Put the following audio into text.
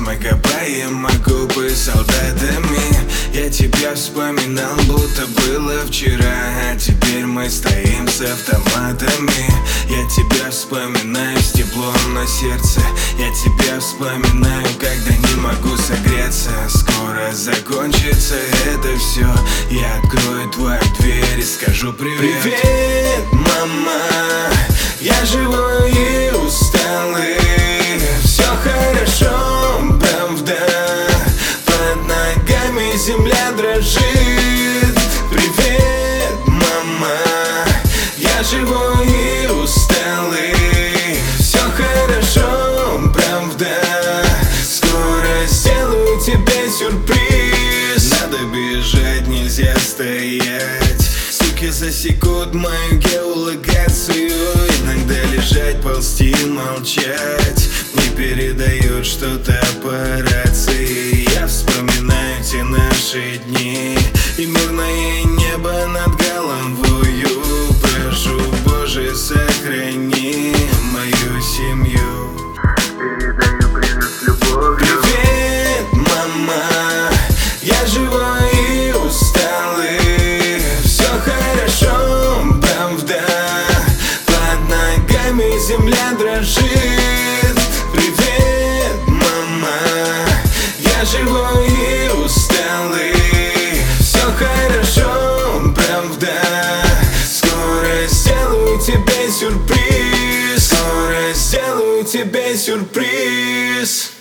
мы копаем окопы солдатами. Я тебя вспоминал, будто было вчера, а теперь мы стоим с автоматами. Я тебя вспоминаю с теплом на сердце. Я тебя вспоминаю, когда не могу согреться. Скоро закончится это все. Я открою твою дверь и скажу привет. Привет, мама, я живой и усталый. Все хорошо, правда, под ногами земля дрожит. Привет, мама, я живой и усталый. Все хорошо, правда, скоро сделаю тебе сюрприз. Надо бежать, нельзя стоять. Суки засекут мою геолокацию. Иногда лежать, ползти, молчать. Не передают что-то по рации. Я вспоминаю те наши дни и мирное небо над головою. Прошу, Боже, сохрани мою семью. Передаю привет с любовью. Привет, мама, я живой и усталый. Все хорошо, правда, под ногами земля дрожит. Привет, мама, я живой и усталый. Все хорошо, правда, скоро сделаю тебе сюрприз. Скоро сделаю тебе сюрприз.